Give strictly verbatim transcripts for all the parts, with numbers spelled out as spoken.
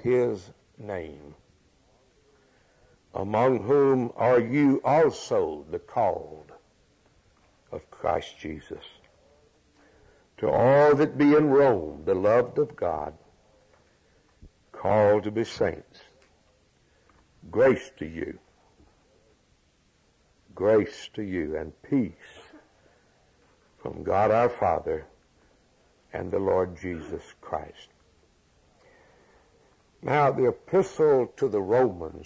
his name, among whom are you also the called of Christ Jesus. To all that be in Rome, beloved of God, called to be saints, grace to you, grace to you, and peace from God our Father and the Lord Jesus Christ. Now, the epistle to the Romans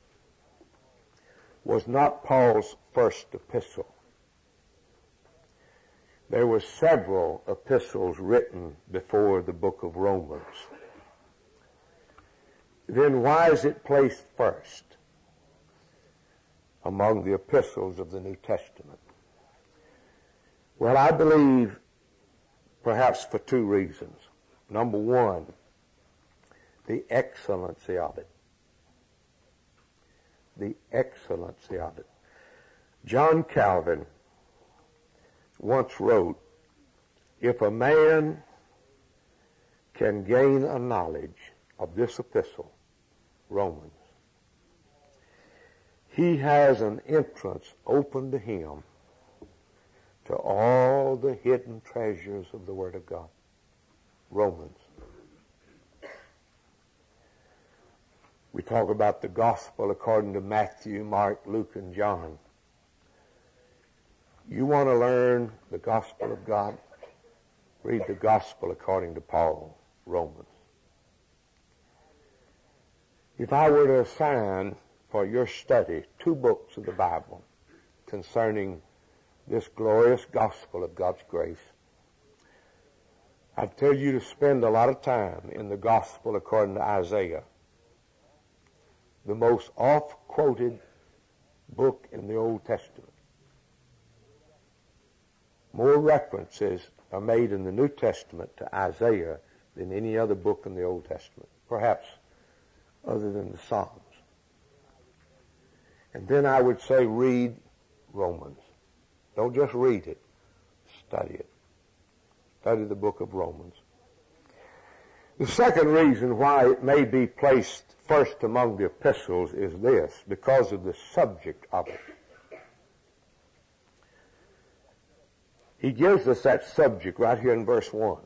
was not Paul's first epistle. There were several epistles written before the book of Romans. Then why is it placed first among the epistles of the New Testament? Well, I believe perhaps for two reasons. Number one, the excellency of it. The excellency of it. John Calvin once wrote, if a man can gain a knowledge of this epistle, Romans, he has an entrance open to him to all the hidden treasures of the Word of God. Romans. We talk about the gospel according to Matthew, Mark, Luke, and John. You want to learn the gospel of God? Read the gospel according to Paul, Romans. If I were to assign for your study two books of the Bible concerning this glorious gospel of God's grace, I'd tell you to spend a lot of time in the gospel according to Isaiah, the most oft-quoted book in the Old Testament. More references are made in the New Testament to Isaiah than any other book in the Old Testament, perhaps other than the Psalms. And then I would say read Romans. Don't just read it, study it. Study the book of Romans. The second reason why it may be placed first among the epistles is this, because of the subject of it. He gives us that subject right here in verse one.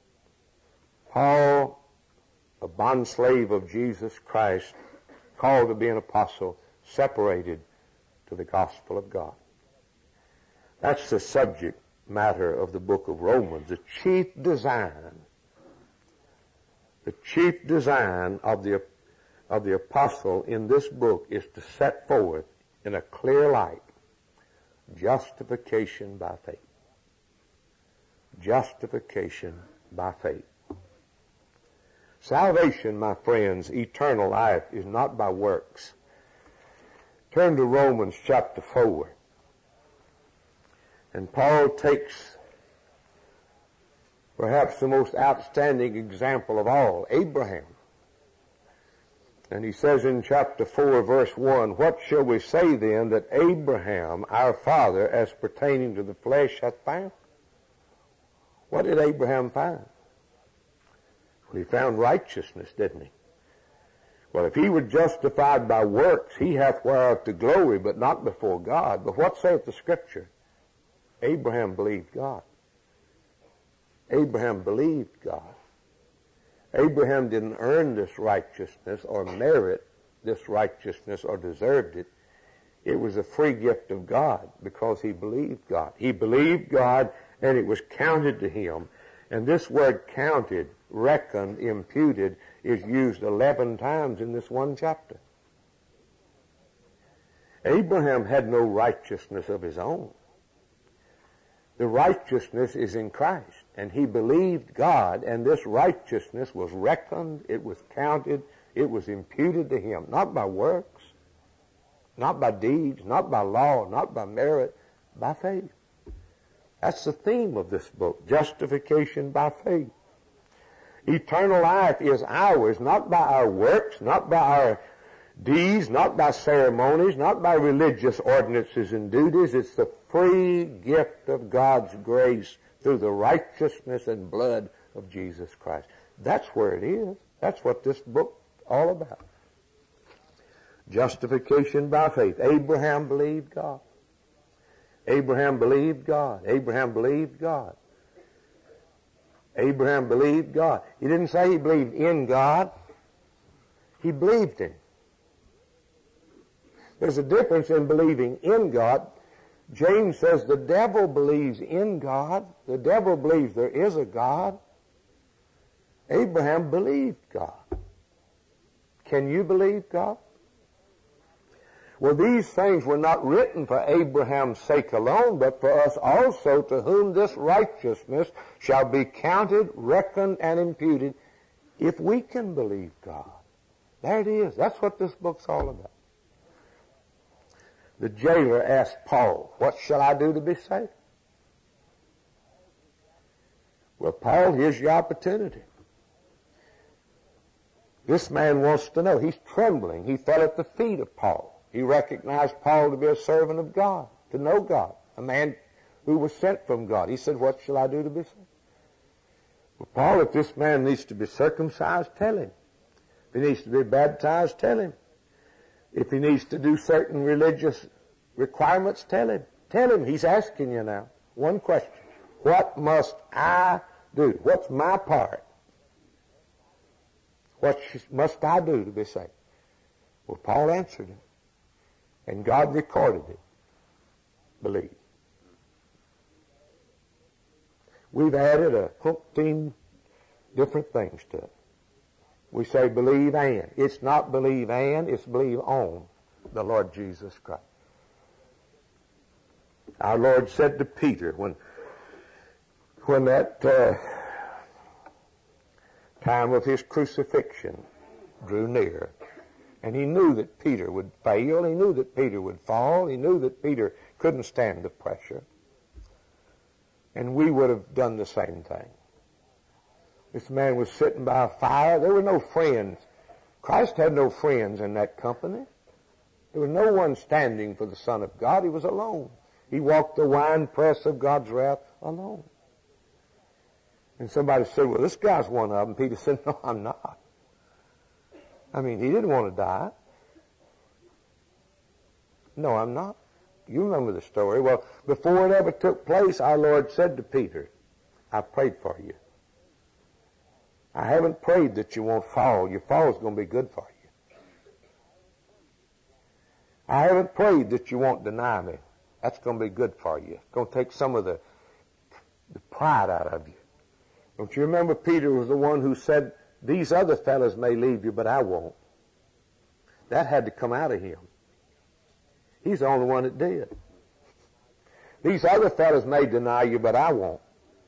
Paul, a bondslave of Jesus Christ, called to be an apostle, separated to the gospel of God. That's the subject matter of the book of Romans. The chief design, the chief design of the, of the apostle in this book is to set forth in a clear light justification by faith. Justification by faith. Salvation, my friends, eternal life, is not by works. Turn to Romans chapter four. And Paul takes perhaps the most outstanding example of all, Abraham. And he says in chapter four, verse one, what shall we say then that Abraham, our father, as pertaining to the flesh, hath found? What did Abraham find? Well, he found righteousness, didn't he? Well, if he were justified by works, he hath whereof to glory, but not before God. But what saith the Scripture? Abraham believed God. Abraham believed God. Abraham didn't earn this righteousness or merit this righteousness or deserved it. It was a free gift of God because he believed God. He believed God and it was counted to him. And this word counted, reckoned, imputed is used eleven times in this one chapter. Abraham had no righteousness of his own. The righteousness is in Christ. And he believed God, and this righteousness was reckoned, it was counted, it was imputed to him, not by works, not by deeds, not by law, not by merit, by faith. That's the theme of this book, justification by faith. Eternal life is ours, not by our works, not by our deeds, not by ceremonies, not by religious ordinances and duties. It's the free gift of God's grace through the righteousness and blood of Jesus Christ. That's where it is. That's what this book all about. Justification by faith. Abraham believed God. Abraham believed God. Abraham believed God. Abraham believed God. He didn't say he believed in God. He believed him. There's a difference in believing in God. James says the devil believes in God. The devil believes there is a God. Abraham believed God. Can you believe God? Well, these things were not written for Abraham's sake alone, but for us also, to whom this righteousness shall be counted, reckoned, and imputed, if we can believe God. There it is. That's what this book's all about. The jailer asked Paul, what shall I do to be saved? Well, Paul, here's your opportunity. This man wants to know. He's trembling. He fell at the feet of Paul. He recognized Paul to be a servant of God, to know God, a man who was sent from God. He said, what shall I do to be saved? Well, Paul, if this man needs to be circumcised, tell him. If he needs to be baptized, tell him. If he needs to do certain religious requirements, tell him. Tell him. He's asking you now. One question. What must I do? What's my part? What must I do to be saved? Well, Paul answered him. And God recorded it. Believe. We've added a fifteen different things to it. We say believe and. It's not believe and, it's believe on the Lord Jesus Christ. Our Lord said to Peter when, when that uh, time of his crucifixion drew near, and he knew that Peter would fail, he knew that Peter would fall, he knew that Peter couldn't stand the pressure, and we would have done the same thing. This man was sitting by a fire. There were no friends. Christ had no friends in that company. There was no one standing for the Son of God. He was alone. He walked the winepress of God's wrath alone. And somebody said, well, this guy's one of them. Peter said, no, I'm not. I mean, he didn't want to die. No, I'm not. You remember the story. Well, before it ever took place, our Lord said to Peter, I prayed for you. I haven't prayed that you won't fall. Your fall is going to be good for you. I haven't prayed that you won't deny me. That's going to be good for you. It's going to take some of the, the pride out of you. Don't you remember Peter was the one who said, these other fellows may leave you, but I won't. That had to come out of him. He's the only one that did. These other fellows may deny you, but I won't.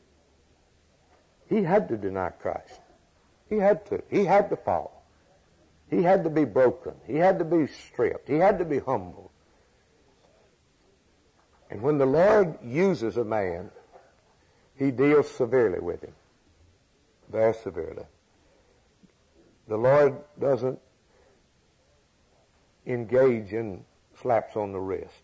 He had to deny Christ. He had to. He had to fall. He had to be broken. He had to be stripped. He had to be humbled. And when the Lord uses a man, he deals severely with him. Very severely. The Lord doesn't engage in slaps on the wrist.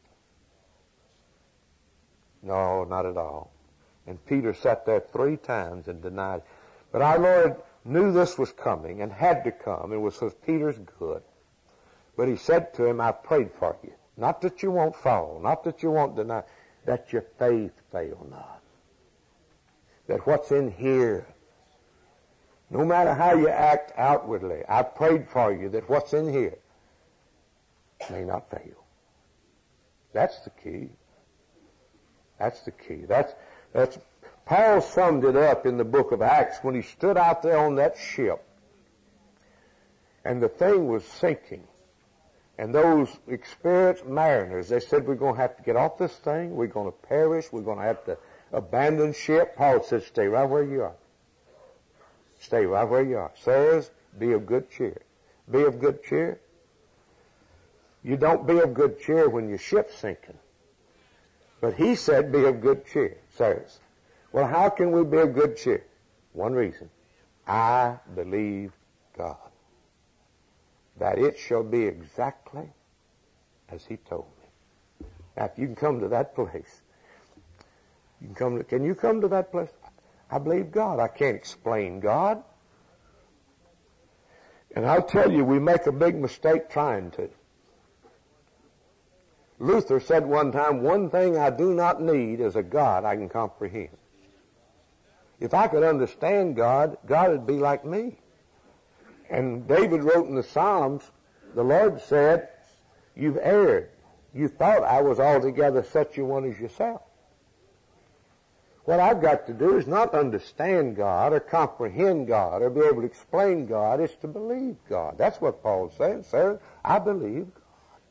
No, not at all. And Peter sat there three times and denied. But our Lord knew this was coming and had to come. It was for Peter's good. But he said to him, I prayed for you. Not that you won't fall. Not that you won't deny. That your faith fail not. That what's in here, no matter how you act outwardly, I prayed for you that what's in here may not fail. That's the key. That's the key. That's, that's, Paul summed it up in the book of Acts when he stood out there on that ship and the thing was sinking. And those experienced mariners, they said, we're going to have to get off this thing. We're going to perish. We're going to have to abandon ship. Paul said, stay right where you are. Stay right where you are. Sirs, be of good cheer. Be of good cheer. You don't be of good cheer when your ship's sinking. But he said, be of good cheer, sirs. Well, how can we be of good cheer? One reason. I believe God, that it shall be exactly as he told me. Now, if you can come to that place, you can come to, can you come to that place? I believe God. I can't explain God. And I'll tell you, we make a big mistake trying to. Luther said one time, one thing I do not need is a God I can comprehend. If I could understand God, God would be like me. And David wrote in the Psalms, the Lord said, you've erred. You thought I was altogether such a one as yourself. What I've got to do is not understand God or comprehend God or be able to explain God. It's to believe God. That's what Paul's saying, sir. I believe God.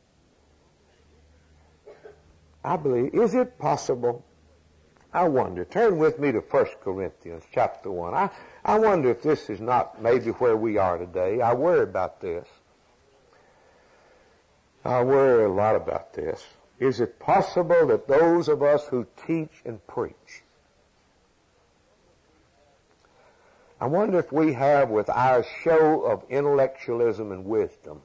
I believe. Is it possible? I wonder. Turn with me to First Corinthians chapter one. I, I wonder if this is not maybe where we are today. I worry about this. I worry a lot about this. Is it possible that those of us who teach and preach, I wonder if we have, with our show of intellectualism and wisdom,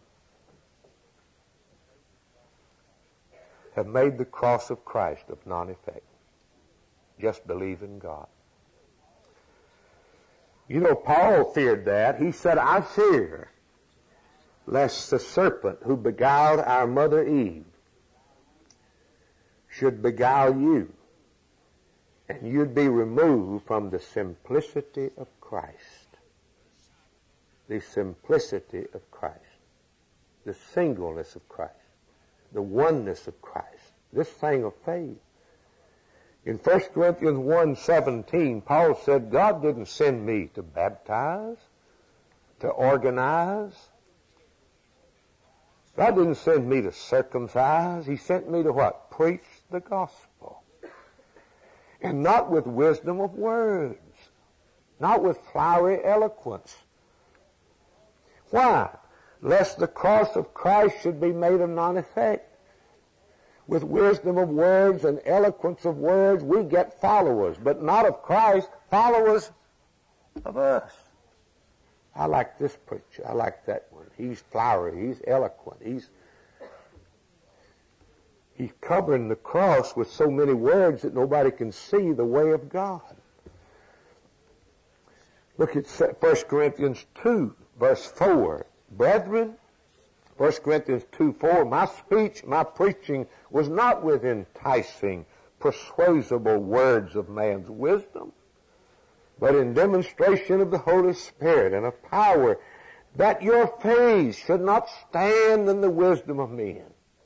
have made the cross of Christ of non-effect. Just believe in God. You know, Paul feared that. He said, I fear lest the serpent who beguiled our mother Eve should beguile you, and you'd be removed from the simplicity of Christ. The simplicity of Christ. The singleness of Christ. The oneness of Christ. This thing of faith. In First Corinthians one seventeen, Paul said, God didn't send me to baptize, to organize. God didn't send me to circumcise. He sent me to what? Preach the gospel. And not with wisdom of words. Not with flowery eloquence. Why? Lest the cross of Christ should be made of non-effect. With wisdom of words and eloquence of words, we get followers, but not of Christ, followers of us. I like this preacher. I like that one. He's flowery. He's eloquent. He's, he's covering the cross with so many words that nobody can see the way of God. Look at First Corinthians two, verse four. Brethren, First Corinthians two four, my speech, my preaching was not with enticing, persuasible words of man's wisdom, but in demonstration of the Holy Spirit and of power, that your faith should not stand in the wisdom of men.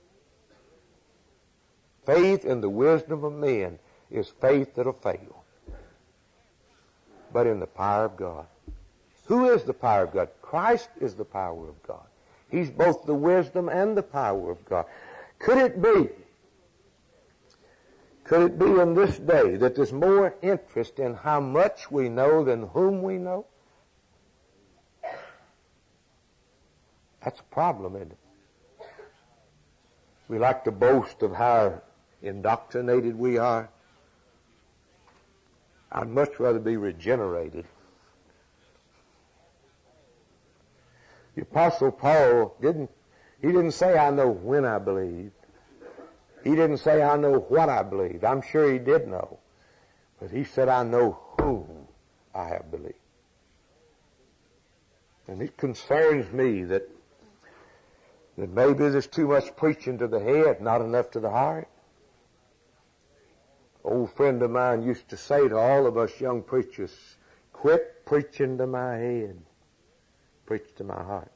Faith in the wisdom of men is faith that'll fail, but in the power of God. Who is the power of God? Christ is the power of God. He's both the wisdom and the power of God. Could it be, could it be in this day that there's more interest in how much we know than whom we know? That's a problem, isn't it? We like to boast of how indoctrinated we are. I'd much rather be regenerated. The Apostle Paul didn't, he didn't say, I know when I believed. He didn't say, I know what I believed. I'm sure he did know. But he said, I know whom I have believed. And it concerns me that, that maybe there's too much preaching to the head, not enough to the heart. An old friend of mine used to say to all of us young preachers, quit preaching to my head. Preach to my heart.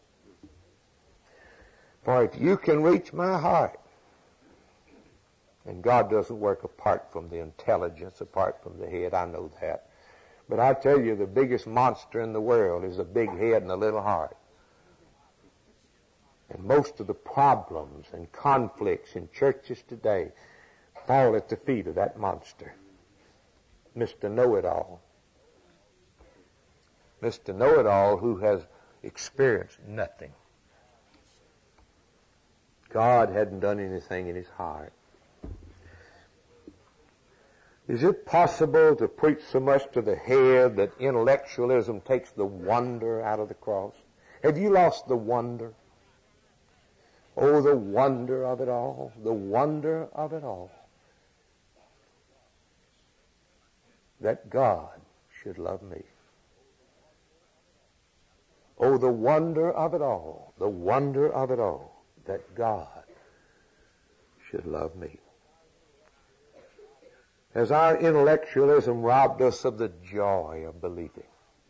For if you can reach my heart, and God doesn't work apart from the intelligence, apart from the head, I know that. But I tell you, the biggest monster in the world is a big head and a little heart. And most of the problems and conflicts in churches today fall at the feet of that monster, Mister Know-it-all. Mister Know-it-all who has experienced nothing. God hadn't done anything in his heart. Is it possible to preach so much to the head that intellectualism takes the wonder out of the cross? Have you lost the wonder? Oh, the wonder of it all. The wonder of it all. That God should love me. Oh, the wonder of it all, the wonder of it all, that God should love me. Has our intellectualism robbed us of the joy of believing?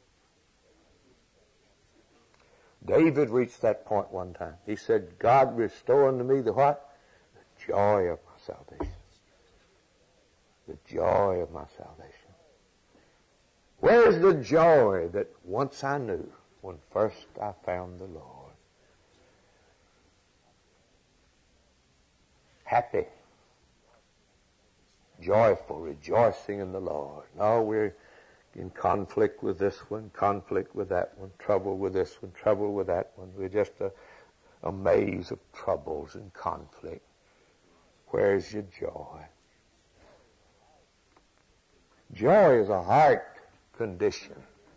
David reached that point one time. He said, God, restore unto me the what? The joy of my salvation. The joy of my salvation. Where's the joy that once I knew when first I found the Lord? Happy, joyful, rejoicing in the Lord. No, we're in conflict with this one, conflict with that one, trouble with this one, trouble with that one. We're just a, a maze of troubles and conflict. Where's your joy? Joy is a heart condition.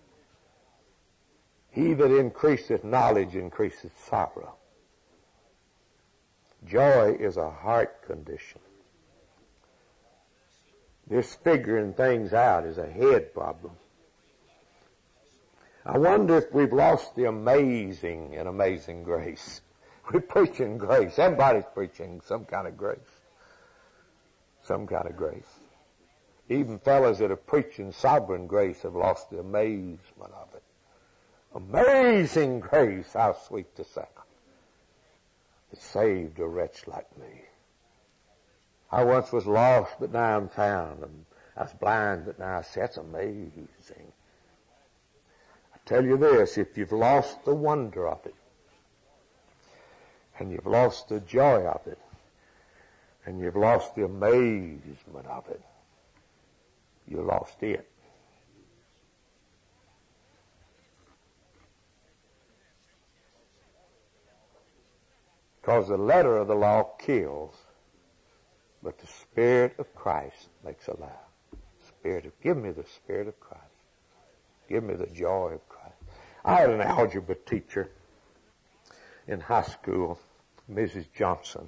He that increaseth knowledge increaseth sorrow. Joy is a heart condition. This figuring things out is a head problem. I wonder if we've lost the amazing and amazing grace. We're preaching grace. Everybody's preaching some kind of grace. Some kind of grace. Even fellows that are preaching sovereign grace have lost the amazement of it. Amazing grace, how sweet the sound. It saved a wretch like me. I once was lost, but now I'm found. And I was blind, but now I see. That's amazing. I tell you this, if you've lost the wonder of it, and you've lost the joy of it, and you've lost the amazement of it, you lost it. Because the letter of the law kills, but the Spirit of Christ makes alive. Spirit of, give me the Spirit of Christ. Give me the joy of Christ. I had an algebra teacher in high school, Missus Johnson.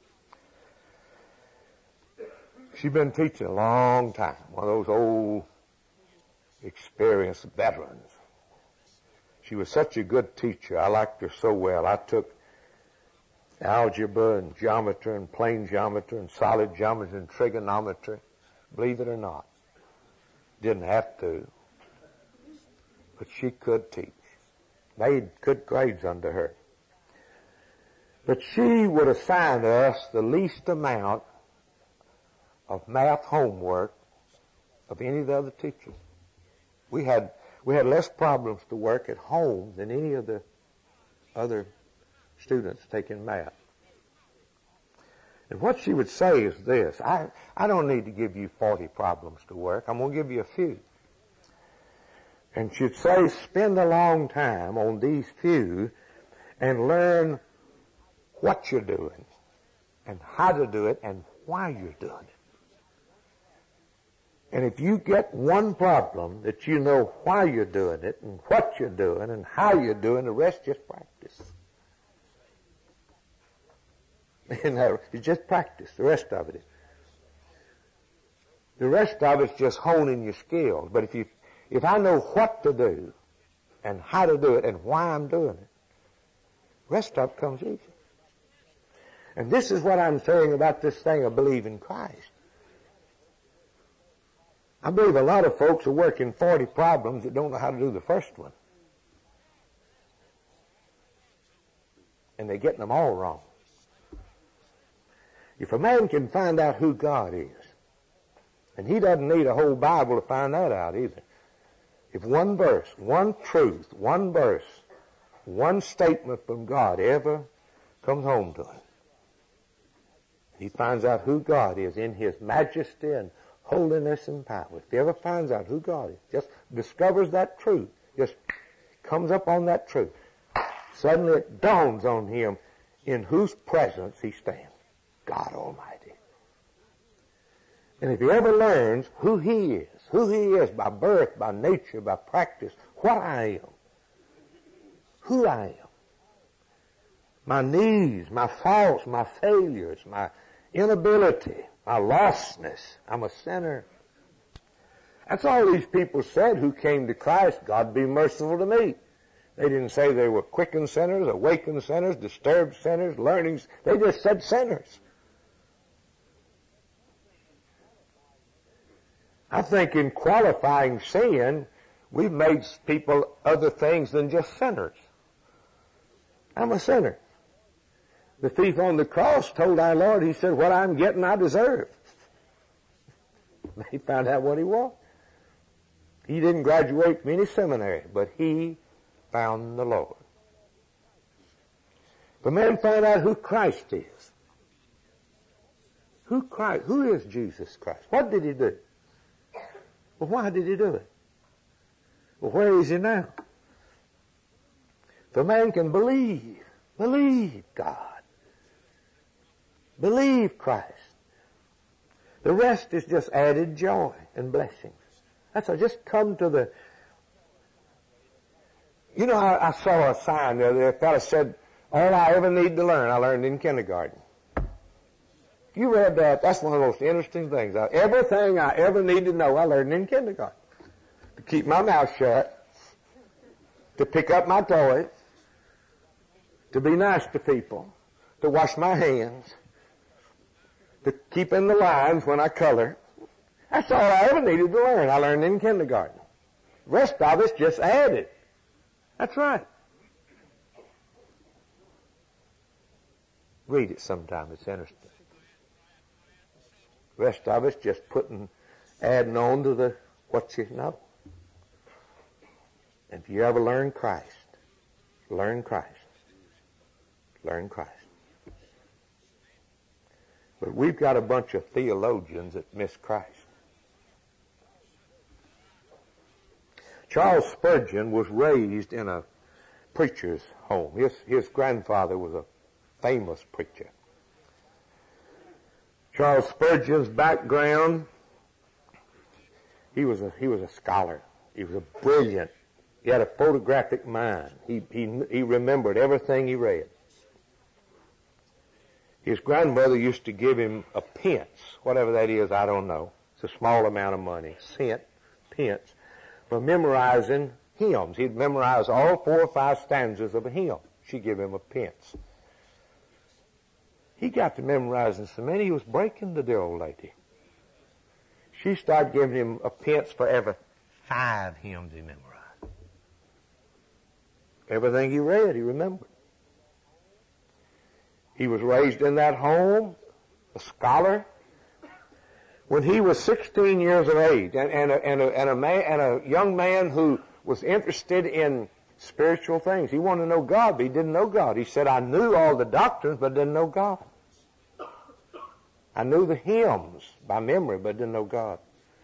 She'd been teaching a long time, one of those old, experienced veterans. She was such a good teacher. I liked her so well. I took algebra and geometry and plane geometry and solid geometry and trigonometry. Believe it or not. Didn't have to. But she could teach. Made good grades under her. But she would assign us the least amount of math homework of any of the other teachers. We had, we had less problems to work at home than any of the other students taking math. And what she would say is this, I, I don't need to give you forty problems to work. I'm going to give you a few. And she'd say, spend a long time on these few and learn what you're doing and how to do it and why you're doing it. And if you get one problem that you know why you're doing it and what you're doing and how you're doing, the rest just practice. You know, you just practice. The rest of it is. The rest of it's just honing your skills. But if you, if I know what to do and how to do it and why I'm doing it, the rest of it comes easy. And this is what I'm saying about this thing of believing Christ. I believe a lot of folks are working forty problems that don't know how to do the first one. And they're getting them all wrong. If a man can find out who God is, and he doesn't need a whole Bible to find that out either. If one verse, one truth, one verse, one statement from God ever comes home to him, he finds out who God is in His majesty and holiness and power. If he ever finds out who God is, just discovers that truth, just comes up on that truth, suddenly it dawns on him in whose presence he stands. God Almighty. And if he ever learns who he is, who he is by birth, by nature, by practice, what I am, who I am, my needs, my faults, my failures, my inability, my lostness, I'm a sinner. That's all these people said who came to Christ. God be merciful to me. They didn't say they were quickened sinners, awakened sinners, disturbed sinners, learning. They just said sinners. I think in qualifying sin, we've made people other things than just sinners. I'm a sinner. The thief on the cross told our Lord, he said, what I'm getting, I deserve. He found out what he was. He didn't graduate from any seminary, but he found the Lord. The man found out who Christ is. Who Christ? Who is Jesus Christ? What did he do? Well, why did he do it? Well, where is he now? If a man can believe, believe God, believe Christ, the rest is just added joy and blessings. That's all. Just come to the... You know, I, I saw a sign the other day. A fellow said, all I ever need to learn, I learned in kindergarten. If you read that, that's one of the most interesting things. Everything I ever need to know, I learned in kindergarten. To keep my mouth shut, to pick up my toys, to be nice to people, to wash my hands, to keep in the lines when I color. That's all I ever needed to learn. I learned in kindergarten. The rest of it's just added. That's right. Read it sometime. It's interesting. The rest of it's just putting, adding on to the what you know. And if you ever learn Christ, learn Christ. Learn Christ. But we've got a bunch of theologians that miss Christ. Charles Spurgeon was raised in a preacher's home. His, his grandfather was a famous preacher. Charles Spurgeon's background, he was a, he was a scholar. He was a brilliant. He had a photographic mind. He, he, he remembered everything he read. His grandmother used to give him a pence, whatever that is, I don't know. It's a small amount of money, cent, pence, for memorizing hymns. He'd memorize all four or five stanzas of a hymn. She'd give him a pence. He got to memorizing so many, he was breaking the dear old lady. She started giving him a pence for every five hymns he memorized. Everything he read, he remembered. He was raised in that home, a scholar. When he was sixteen years of age, and, and, a, and, a, and, a man, and a young man who was interested in spiritual things. He wanted to know God, but he didn't know God. He said, I knew all the doctrines, but didn't know God. I knew the hymns by memory, but didn't know God.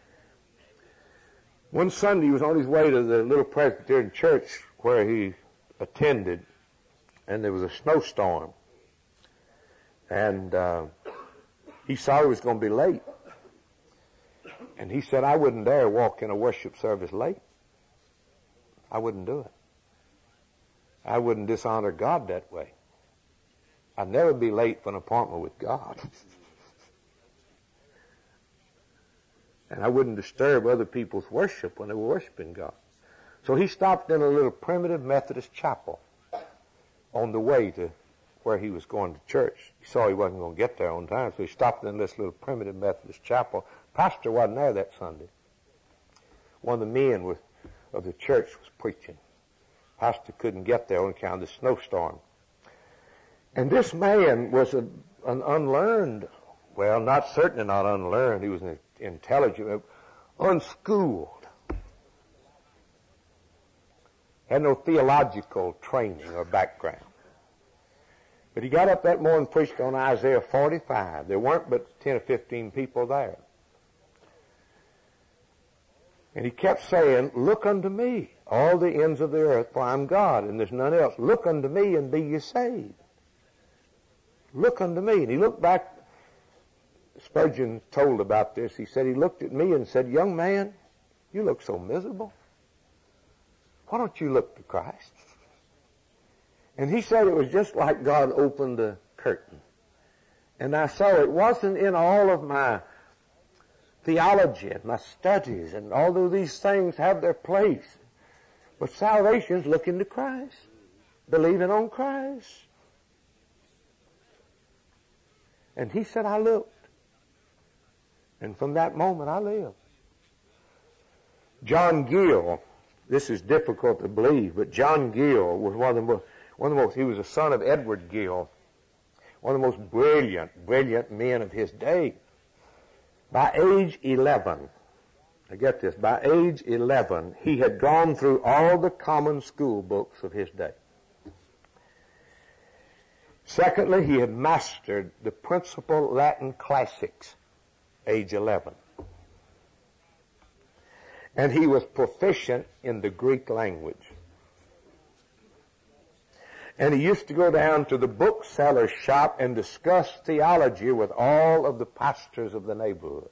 One Sunday, he was on his way to the little Presbyterian church where he attended, and there was a snowstorm. And uh, he saw he was going to be late. And he said, I wouldn't dare walk in a worship service late. I wouldn't do it. I wouldn't dishonor God that way. I'd never be late for an appointment with God. And I wouldn't disturb other people's worship when they were worshiping God. So he stopped in a little primitive Methodist chapel on the way to where he was going to church. He saw he wasn't going to get there on time, so he stopped in this little primitive Methodist chapel. Pastor wasn't there that Sunday. One of the men was, of the church was preaching. Pastor couldn't get there on account of the snowstorm. And this man was a, an unlearned, well, not certainly not unlearned. He was an intelligent, unschooled. Had no theological training or background. But he got up that morning and preached on Isaiah forty-five. There weren't but ten or fifteen people there. And he kept saying, look unto me, all the ends of the earth, for I'm God, and there's none else. Look unto me and be ye saved. Look unto me. And he looked back. Spurgeon told about this. He said, he looked at me and said, young man, you look so miserable. Why don't you look to Christ? And he said it was just like God opened the curtain. And I saw it wasn't in all of my theology and my studies, and although these things have their place, But salvation is looking to Christ, believing on Christ. And he said, I looked. And from that moment, I lived. John Gill, this is difficult to believe, but John Gill was one of the most, one of the most, he was a son of Edward Gill, one of the most brilliant, brilliant men of his day. By age eleven, I get this, by age eleven, he had gone through all the common school books of his day. Secondly, he had mastered the principal Latin classics, age eleven. And he was proficient in the Greek language. And he used to go down to the bookseller's shop and discuss theology with all of the pastors of the neighborhood,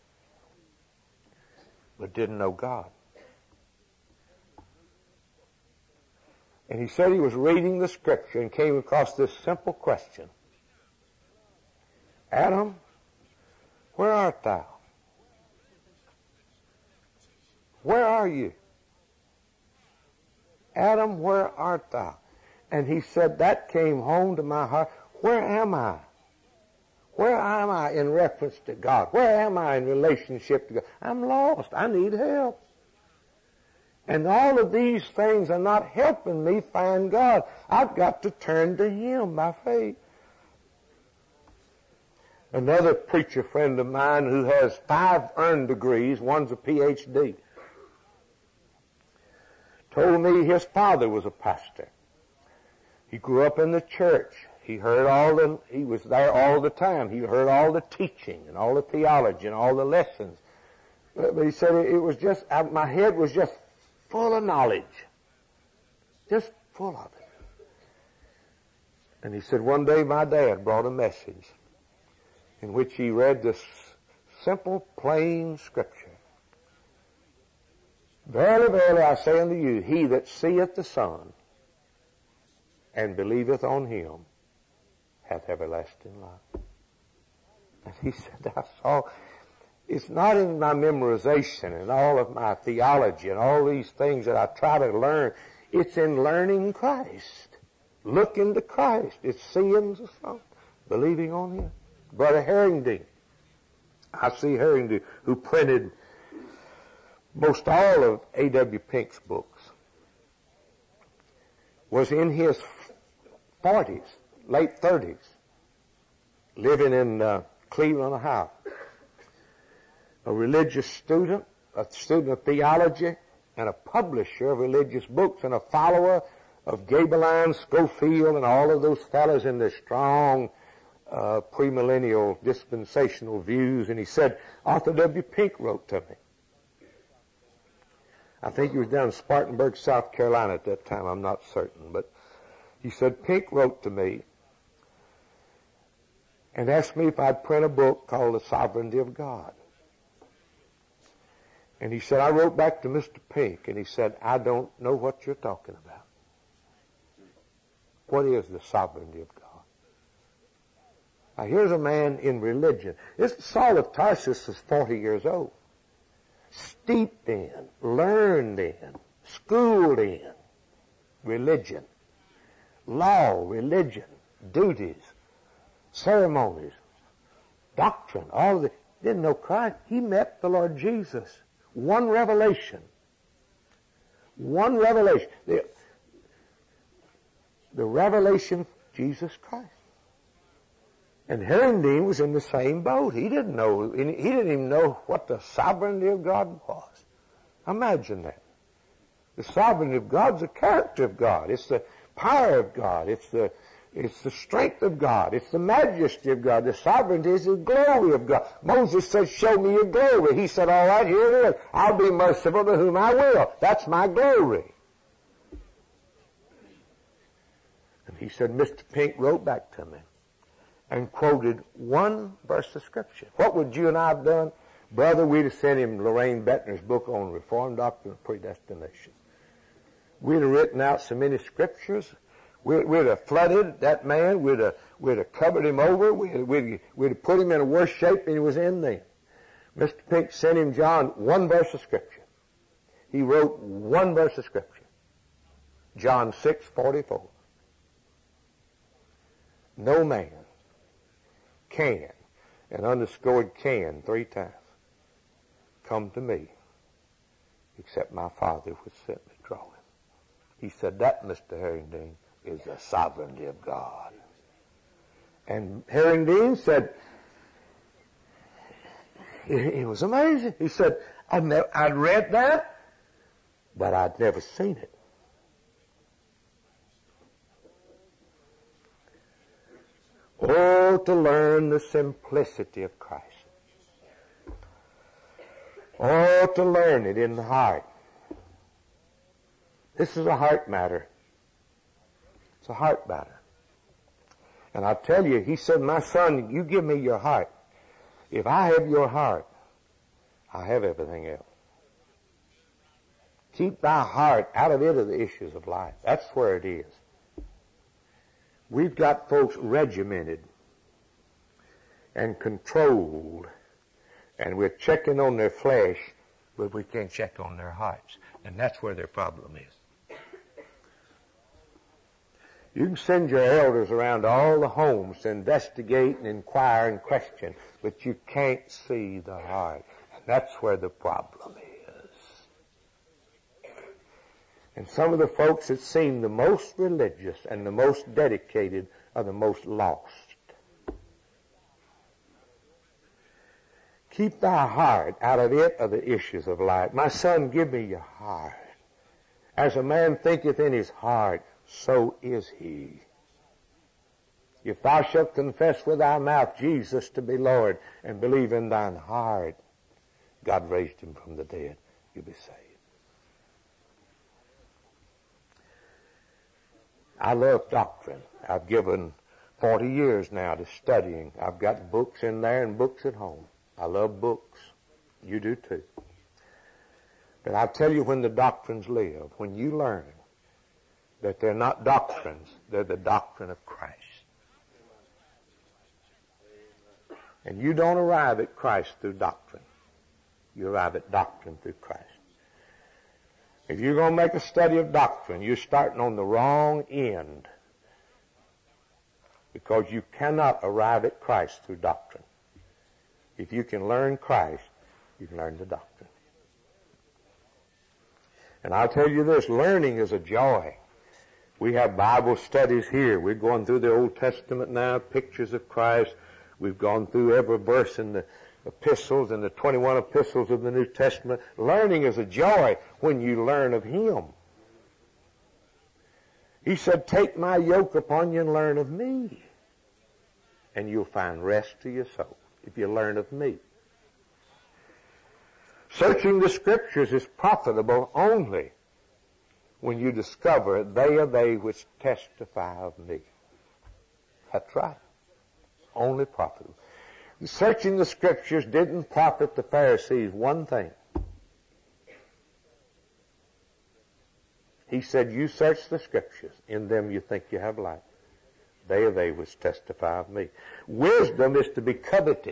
but didn't know God. And he said he was reading the scripture and came across this simple question. Adam, where art thou? Where are you? Adam, where art thou? And he said, that came home to my heart. Where am I? Where am I in reference to God? Where am I in relationship to God? I'm lost. I need help. And all of these things are not helping me find God. I've got to turn to Him by faith. Another preacher friend of mine who has five earned degrees, one's a P H D, told me his father was a pastor. He grew up in the church. He heard all the, he was there all the time. He heard all the teaching and all the theology and all the lessons. But, but he said it, it was just, my head was just full of knowledge. Just full of it. And he said one day my dad brought a message in which he read this simple, plain scripture. Verily, verily, I say unto you, he that seeth the Son and believeth on Him hath everlasting life. And he said, I saw, it's not in my memorization and all of my theology and all these things that I try to learn. It's in learning Christ, looking to Christ. It's seeing the Son, believing on Him. Brother Harrington, I see Harrington, who printed most all of A W Pink's books, was in his forties, late thirties, living in uh, Cleveland, Ohio. A religious student, a student of theology, and a publisher of religious books, and a follower of Gabeline, Schofield, and all of those fellows in their strong uh, premillennial dispensational views. And he said, Arthur W. Pink wrote to me. I think he was down in Spartanburg, South Carolina at that time. I'm not certain. But he said, Pink wrote to me and asked me if I'd print a book called The Sovereignty of God. And he said, I wrote back to Mister Pink, and he said, I don't know what you're talking about. What is the sovereignty of God? Now, here's a man in religion. This Saul of Tarsus is forty years old. Steeped in, learned in, schooled in religion, law, religion, duties, ceremonies, doctrine, all of it. Didn't know Christ. He met the Lord Jesus. One revelation. One revelation. The, the revelation of Jesus Christ. And Herendeen was in the same boat. He didn't know, he didn't even know what the sovereignty of God was. Imagine that. The sovereignty of God is the character of God. It's the power of God. It's the, it's the strength of God. It's the majesty of God. The sovereignty is the glory of God. Moses said, show me your glory. He said, all right, here it is. I'll be merciful to whom I will. That's my glory. And he said, Mister Pink wrote back to me and quoted one verse of Scripture. What would you and I have done? Brother, we'd have sent him Lorraine Bettner's book on Reformed Doctrine of Predestination. We'd have written out so many Scriptures. We'd, we'd have flooded that man. We'd have, we'd have covered him over. We'd, we'd, we'd have put him in a worse shape than he was in then. Mister Pink sent him, John, one verse of Scripture. He wrote one verse of Scripture. John six forty-four. No man can, and underscored can three times, come to me except my Father which sent me draw him. He said that, Mister Herrington, is the sovereignty of God. And Herrington said, it was amazing. He said, I'd, never, I'd read that, but I'd never seen it. Oh, to learn the simplicity of Christ. Oh, to learn it in the heart. This is a heart matter. It's a heart matter. And I tell you, he said, my son, you give me your heart. If I have your heart, I have everything else. Keep thy heart out of it are the issues of life. That's where it is. We've got folks regimented and controlled, and we're checking on their flesh, but we can't check on their hearts. And that's where their problem is. You can send your elders around all the homes to investigate and inquire and question, but you can't see the heart. And that's where the problem is. And some of the folks that seem the most religious and the most dedicated are the most lost. Keep thy heart, out of it are the issues of life. My son, give me your heart. As a man thinketh in his heart, so is he. If thou shalt confess with thy mouth Jesus to be Lord and believe in thine heart, God raised him from the dead, you'll be saved. I love doctrine. I've given forty years now to studying. I've got books in there and books at home. I love books. You do too. But I'll tell you when the doctrines live, when you learn that they're not doctrines, they're the doctrine of Christ. And you don't arrive at Christ through doctrine. You arrive at doctrine through Christ. If you're going to make a study of doctrine, you're starting on the wrong end, because you cannot arrive at Christ through doctrine. If you can learn Christ, you can learn the doctrine. And I'll tell you this, learning is a joy. We have Bible studies here. We're going through the Old Testament now, pictures of Christ. We've gone through every verse in the epistles and the twenty-one epistles of the New Testament. Learning is a joy when you learn of Him. He said, take my yoke upon you and learn of me, and you'll find rest to your soul if you learn of me. Searching the Scriptures is profitable only when you discover they are they which testify of me. That's right. Only profitable. Searching the Scriptures didn't profit the Pharisees one thing. He said, you search the Scriptures. In them you think you have life. They are they which testify of me. Wisdom is to be coveted.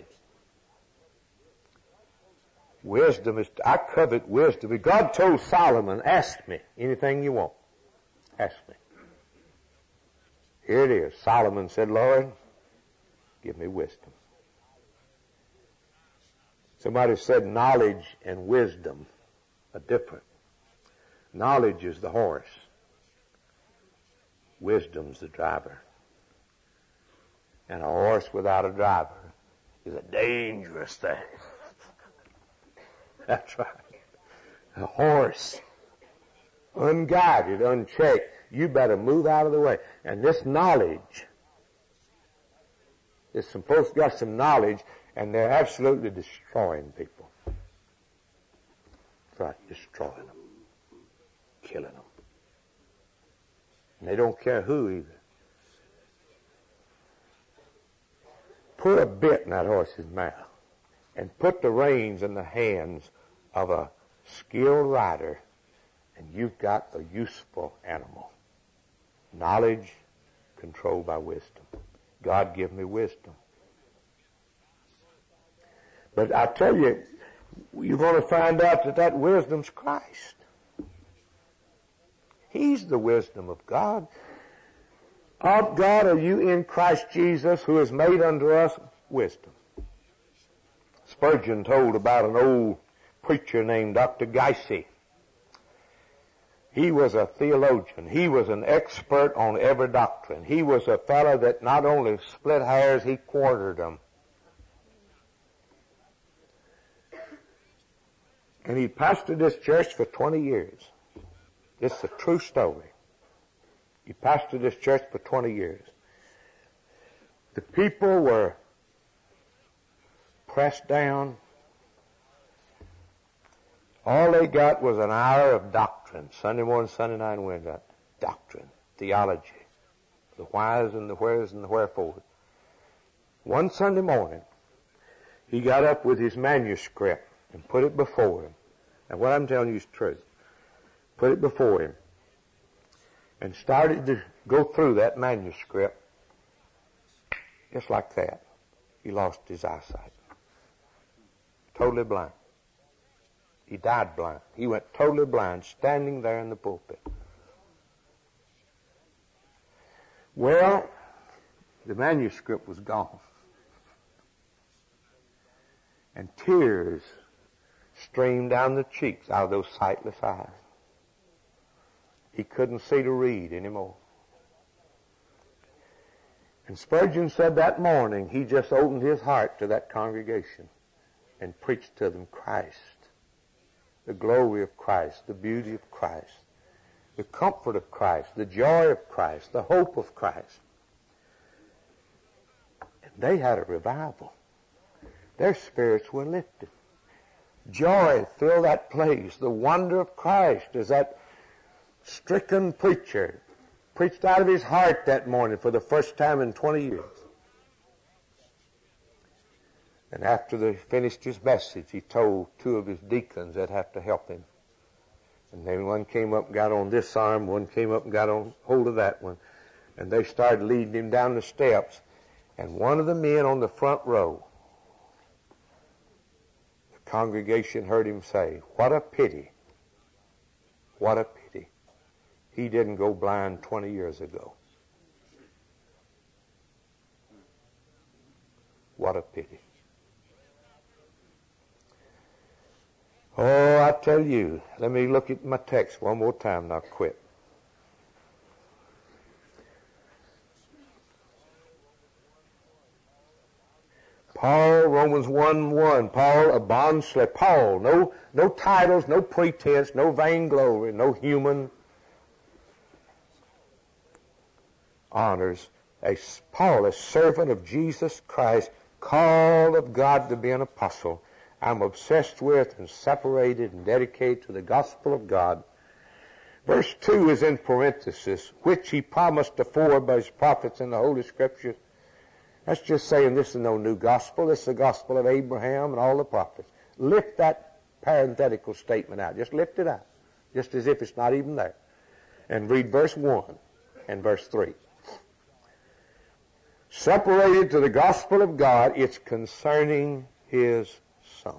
Wisdom is, to, I covet wisdom. God told Solomon, ask me anything you want. Ask me. Here it is. Solomon said, Lord, give me wisdom. Somebody said knowledge and wisdom are different. Knowledge is the horse. Wisdom's the driver. And a horse without a driver is a dangerous thing. That's right. A horse, unguided, unchecked, you better move out of the way. And this knowledge, there's some folks got some knowledge, and they're absolutely destroying people. That's right, destroying them, killing them. And they don't care who either. Put a bit in that horse's mouth and put the reins in the hands of a skilled rider, and you've got a useful animal. Knowledge controlled by wisdom. God give me wisdom. But I tell you, you're going to find out that that wisdom's Christ. He's the wisdom of God. Of God are you in Christ Jesus, who has made unto us wisdom. Spurgeon told about an old preacher named Doctor Geisey. He was a theologian. He was an expert on every doctrine. He was a fellow that not only split hairs, he quartered them. And he pastored this church for twenty years. It's a true story. He pastored this church for twenty years. The people were pressed down. All they got was an hour of doctrine. Sunday morning, Sunday night, and Wednesday. Doctrine, theology, the whys and the wheres and the wherefores. One Sunday morning, he got up with his manuscript and put it before him. And what I'm telling you is true. Put it before him and started to go through that manuscript just like that. He lost his eyesight. Totally blind. He died blind. He went totally blind, standing there in the pulpit. Well, the manuscript was gone. And tears streamed down the cheeks out of those sightless eyes. He couldn't see to read anymore. And Spurgeon said that morning he just opened his heart to that congregation and preached to them Christ, the glory of Christ, the beauty of Christ, the comfort of Christ, the joy of Christ, the hope of Christ. And they had a revival. Their spirits were lifted. Joy filled that place. The wonder of Christ as that stricken preacher preached out of his heart that morning for the first time in twenty years. And after they finished his message, he told two of his deacons that have to help him. And then one came up and got on this arm, one came up and got on hold of that one. And they started leading him down the steps. And one of the men on the front row, the congregation heard him say, "What a pity, what a pity. He didn't go blind twenty years ago. What a pity." Oh, I tell you, let me look at my text one more time and I'll quit. Paul, Romans one one, Paul, a bondslave. Paul, no, no titles, no pretense, no vainglory, no human honors. A, Paul, a servant of Jesus Christ, called of God to be an apostle. I'm obsessed with and separated and dedicated to the gospel of God. Verse two is in parenthesis, which he promised afore by his prophets in the Holy Scriptures. That's just saying this is no new gospel. This is the gospel of Abraham and all the prophets. Lift that parenthetical statement out. Just lift it out. Just as if it's not even there. And read verse one and verse three. Separated to the gospel of God, it's concerning his Son.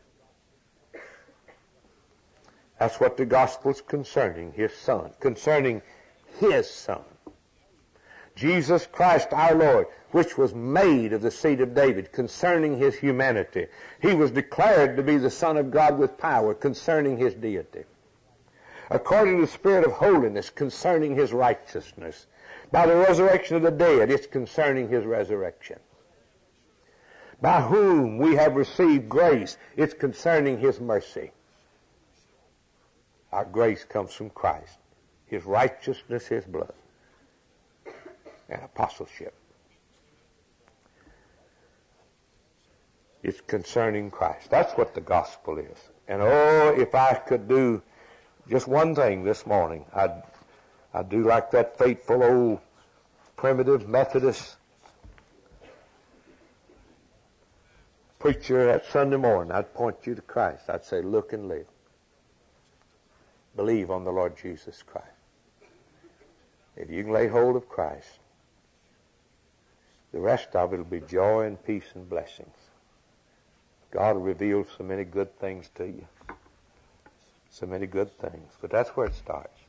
That's what the gospel's concerning, his Son. Concerning his Son. Jesus Christ our Lord, which was made of the seed of David, concerning his humanity. He was declared to be the Son of God with power, concerning his deity. According to the Spirit of holiness, concerning his righteousness. By the resurrection of the dead, it's concerning his resurrection. By whom we have received grace, it's concerning his mercy. Our grace comes from Christ, his righteousness, his blood, and apostleship. It's concerning Christ. That's what the gospel is. And oh, if I could do just one thing this morning, I'd, I'd do like that faithful old primitive Methodist preacher that Sunday morning. I'd point you to Christ. I'd say, look and live. Believe on the Lord Jesus Christ. If you can lay hold of Christ, the rest of it will be joy and peace and blessings. God will reveal so many good things to you. So many good things. But that's where it starts.